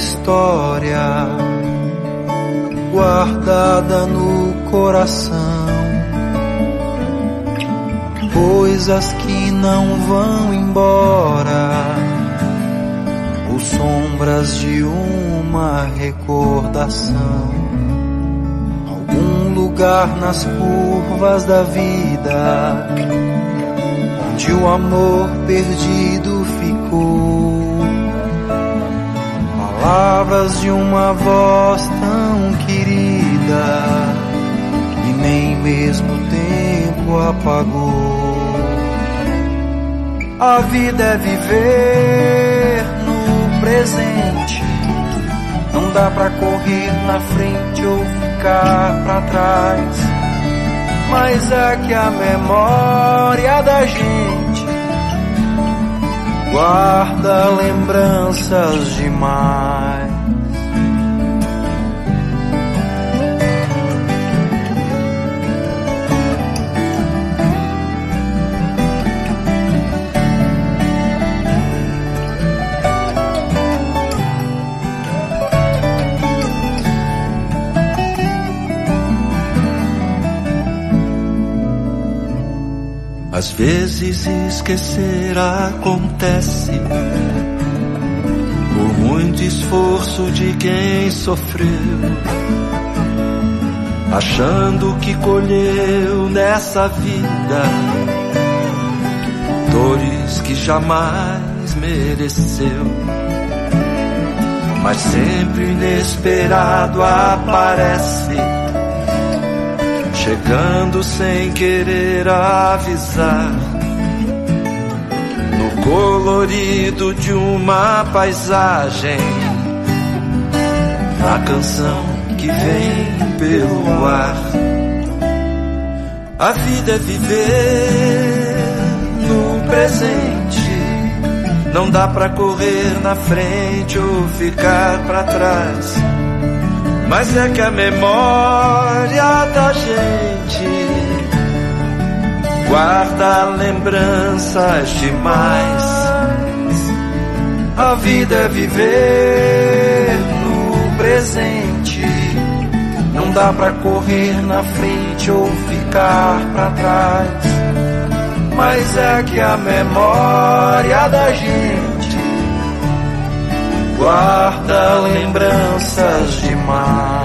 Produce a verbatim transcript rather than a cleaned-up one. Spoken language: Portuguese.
história guardada no coração, coisas que não vão embora, ou sombras de uma recordação. Algum lugar nas curvas da vida, onde o amor perdido ficou, palavras de uma voz tão querida e nem mesmo o tempo apagou. A vida é viver no presente, não dá pra correr na frente ou ficar pra trás, mas é que a memória da gente guarda lembranças demais. Às vezes esquecer acontece por muito esforço de quem sofreu, achando que colheu nessa vida dores que jamais mereceu, mas sempre inesperado aparece, chegando sem querer avisar, no colorido de uma paisagem, na canção que vem pelo ar. A vida é viver no presente, não dá pra correr na frente ou ficar pra trás, mas é que a memória da gente guarda lembranças demais. A vida é viver no presente, não dá pra correr na frente ou ficar pra trás, mas é que a memória da gente guarda lembranças demais.